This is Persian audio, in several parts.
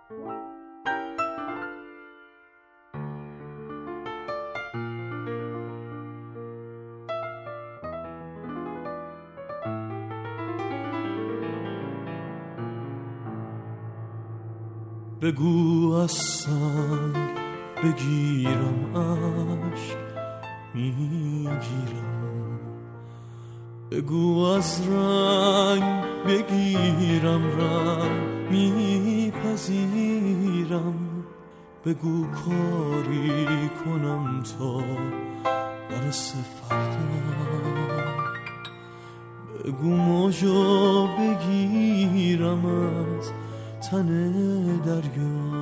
بگو از سنگ بگیرم عشق میگیرم، بگو از رنگ بگیرم رنگ میپذیرم، بگو کاری کنم تا نرسه فردا، بگو موجو بگیرم از تن دریا.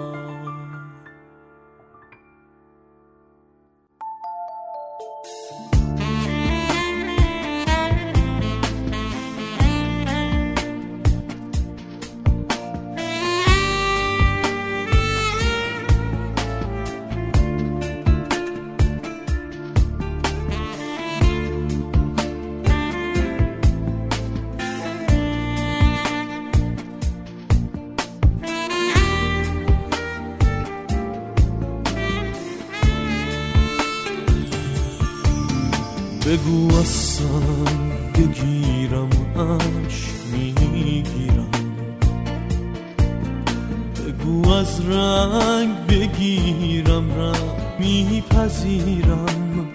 بگو از سنگ بگیرم عشق میگیرم، بگو از رنگ بگیرم رنگ میپذیرم،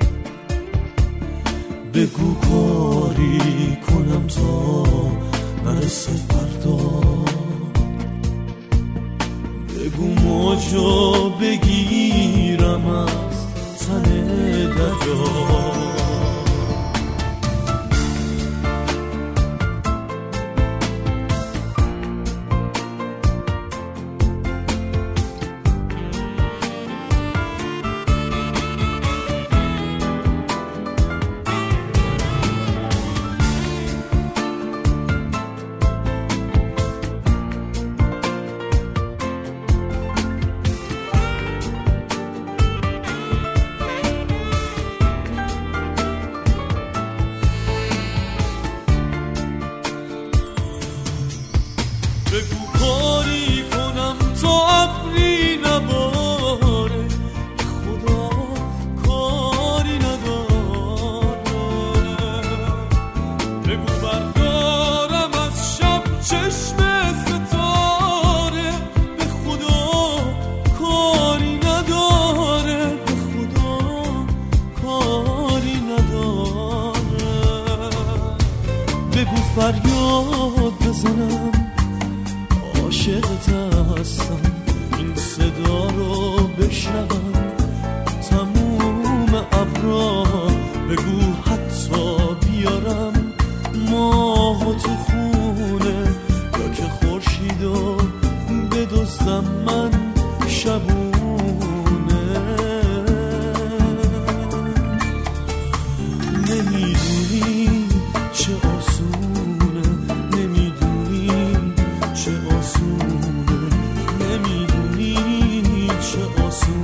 بگو کاری کنم تا نرسه فردا، بگو موجو بگیرم از تن دریا. بگو کاری کنم تا ابری نباره، خدا کاری نداره، بگو بردارم از شب چشم ستاره، به خدا کاری نداره، به خدا کاری نداره، بگو فریاد بزنم عاشقت هستم، این صدا رو بشنوم تموم ابرا، بگو حتی بیارم ماهو تو خونه، یا که خورشیدو بدزدم من شبونه. نمیدونی چه آسونه، نمیدونی چه آسونه، نمیدونی چه آسونه.